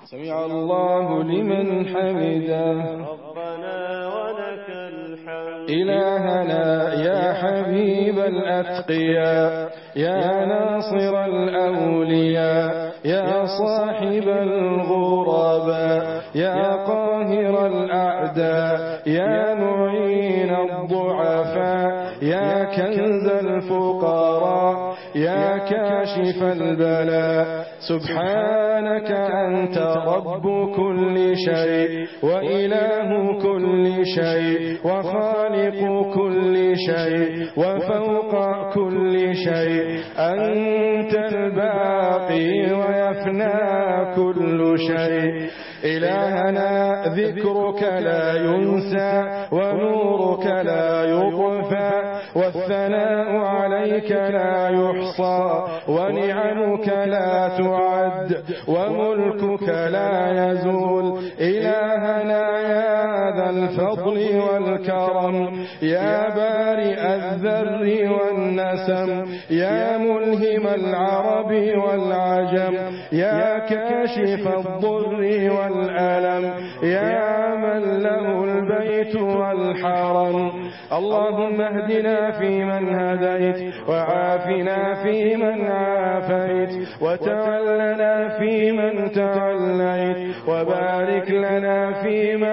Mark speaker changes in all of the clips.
Speaker 1: سمع الله لمن حمده.
Speaker 2: ربنا ولك الحمد.
Speaker 1: إلهنا يا حبيب الأتقياء، يا ناصر الأولياء، يا صاحب الغرباء، يا قاهر الأعداء، يا معين الضعفاء، يا كنز الفقراء، يا كاشف البلاء، سبحانك أنت رب كل شيء وإله كل شيء وخالق كل شيء وفوق كل شيء. أنت الباقي ويفنى كل شيء. إلهنا ذكرك لا ينسى ونورك لا يطفى والثناء عليك لا يحصى ونعمك لا تعد وملكك لا يزول. إلهنا يا ذا الفضل والكرم، يا بارئ الذر والنسم، يا ملهم العرب والعجم، يا كاشف الضر والألم، يا من له البيت والحرم. اللهم اهدنا فيمن هديت وعافنا فيمن عافيت وتولنا فيمن توليت وبارك لنا فيما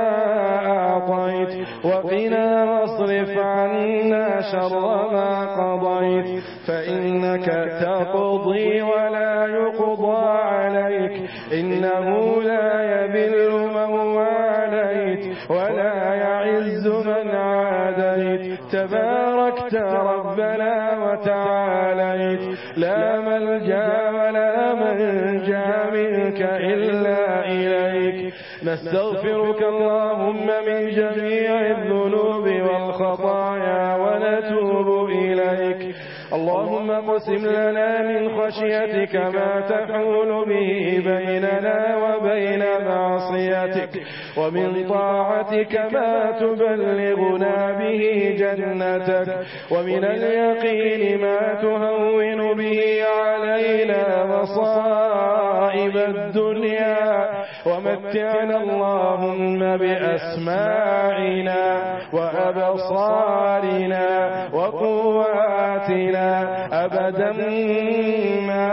Speaker 1: أعطيت وقنا واصرف عنا شر ما قضيت، فإنك تقضي ولا يقضى عليك، إنه لا يذل من واليت ولا يعز من عاديت. تباركت ربنا وتعاليت، لا ملجأ ولا منجا منك إلا إليك. نستغفرك اللهم من جميع الذنوب والخطايا ونتوب إليك. اللهم اقسم لنا من خشيتك ما تحول به بيننا وبين معصيتك، ومن طاعتك ما تبلغنا به جنتك، ومن اليقين ما تهون به علينا مصائب الدنيا. ومتعنا اللهم بأسماعنا وأبصارنا وقواتنا أبدا ما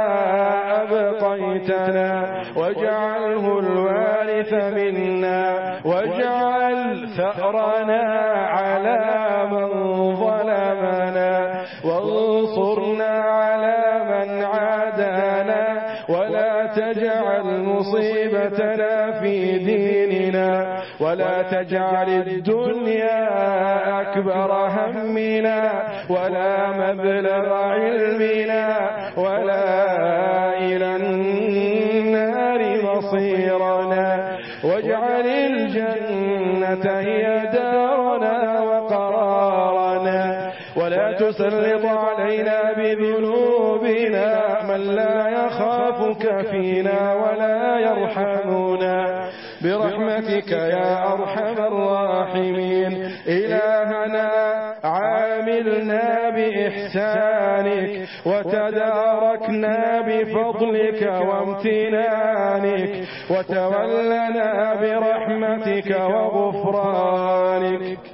Speaker 1: أبقيتنا، واجعله الوارث منا، واجعل ثأرنا على من ظلمنا، وانصرنا على من عادانا، ولا تجعل مصيبتنا في ديننا، ولا تجعل الدنيا أكبر همنا ولا مبلغ علمنا ولا إلى النار مصيرنا، واجعل الجنة هي دارنا وقرارنا، ولا تسلط علينا بذنوبنا من لا يخافك فينا ولا يرحمنا، برحمتك يا أرحم الراحمين. إلهنا عاملنا بإحسانك وتداركنا بفضلك وامتنانك، وتولنا برحمتك وغفرانك.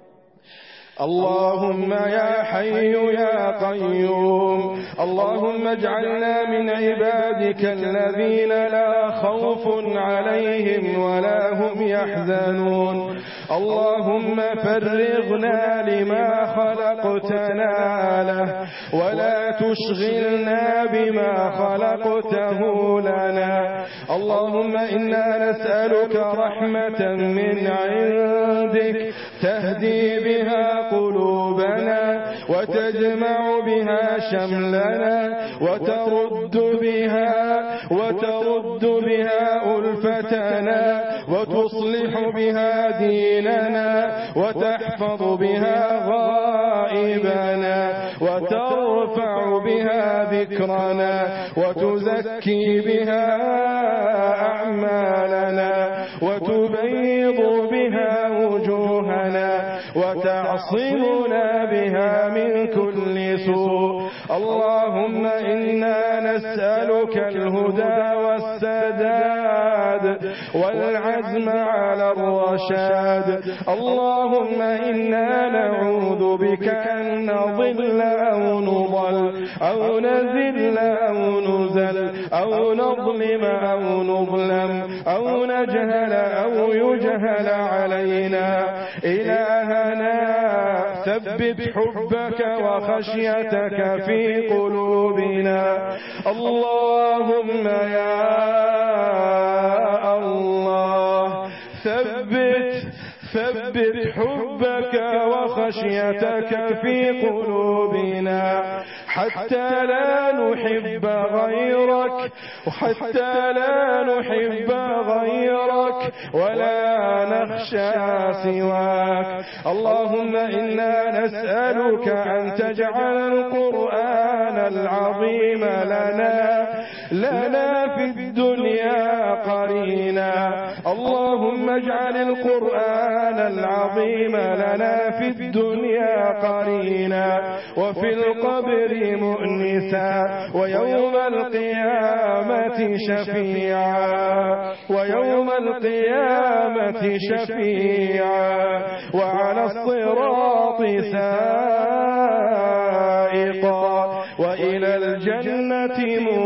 Speaker 1: اللهم يا حي يا قيوم، اللهم اجعلنا من عبادك الذين لا خوف عليهم ولا هم يحزنون. اللهم فرغنا لما خلقتنا له، ولا تشغلنا بما خلقته لنا. اللهم إنا نسألك رحمة من عندك تهدي بها قلوبنا وتجمع بها شملنا وترد بها ألفتنا وتصلح بها ديننا وتحفظ بها غائبنا وترفع بها ذكرنا وتزكي بها أعمالنا وتبيض بها وجوهنا وتعصمنا بها من كل سوء. اللهم إنا نسألك نسألك الهدى والسداد والعزم على الرشاد. اللهم إنا نعوذ بك أن نضل أو نضل أو نزل أو نزل أو نظلم أو نظلم أو نجهل أو يجهل علينا. إلهنا ثبت حبك وخشيتك في قلوبنا. اللهم يا الله ثبت حبك وخشيتك في قلوبنا حتى لا نحب غيرك ولا نخشى سواك. اللهم إنا نسألك أن تجعل القرآن العظيم لنا في الدنيا قرينا. اللهم اجعل القرآن العظيم لنا في الدنيا قرينا وفي القبر مؤنسا ويوم القيامة شفيعا وعلى الصراط سائقا وإلى الجنة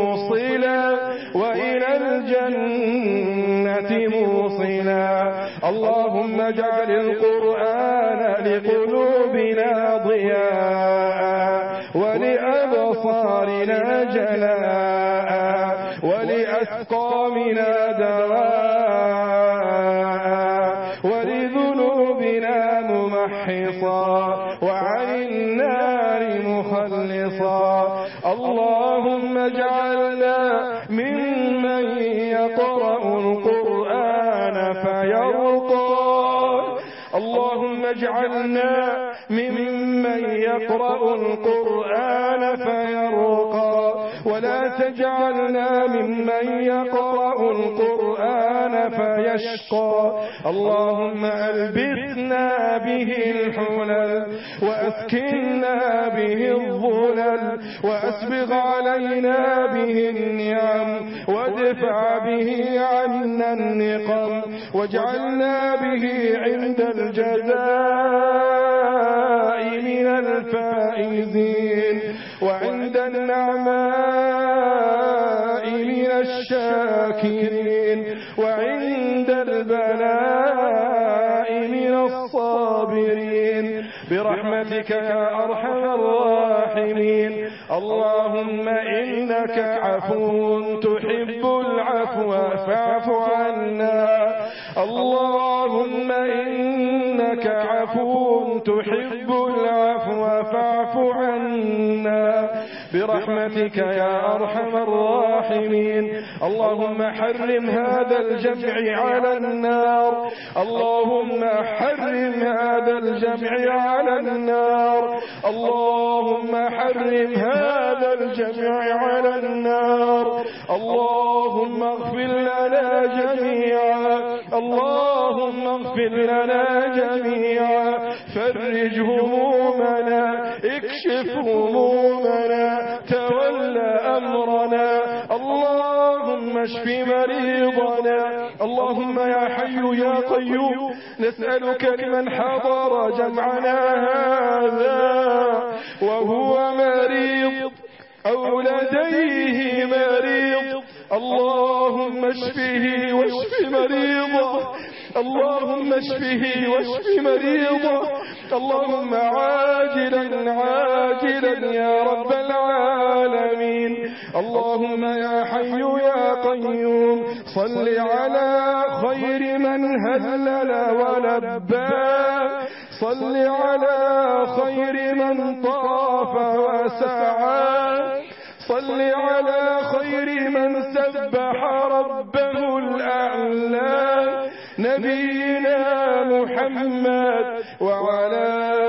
Speaker 1: موصلا. اللهم اجعل القرآن لقلوبنا ضياء ولأبصارنا جلاء ولأسقامنا دواء ولذنوبنا ممحصا وعن النار مخلصا. اللهم اجعلنا ممن يقرأ القرآن فيرقى. اللهم اجعلنا ممن يقرأ القرآن فيرقى ولا تجعلنا ممن يقرأ القرآن فيشقى. اللهم ألبسنا به الحلل وأسكننا به الظلل وأسبغ علينا به النعم وادفع به عنا النقم واجعلنا به عند الجزاء من الفائزين وعند النعماء من الشاكرين وعند البلاء من الصابرين برحمتك يا أرحم الراحمين. اللهم إنك عفو تحب العفو فاعف عنا. اللهم إنك عفو تحب العفو فاعف عنا برحمتك يا أرحم الراحمين. اللهم حرم هذا الجمع على النار. اللهم حرم هذا الجمع على النار. اللهم حرم هذا الجمع على النار. اللهم اغفر لنا جميعا. اللهم اغفر لنا جميعا. فرج همومنا اكشف همومنا تول أمرنا. اللهم اشف مريضنا. اللهم يا حي يا قيوم نسألك لمن حضر جمعنا هذا وهو مريض أو لديه مريض اللهم اشفه واشف مريضه. اللهم اشفه واشف مريضه. اللهم عاجلا عاجلا يا رب العالمين. اللهم يا حي يا قيوم صل على خير من هلل ولبى. صل على خير من طاف وسعى. صل على خير من سبح ربه الأعلى نبينا محمد وعلى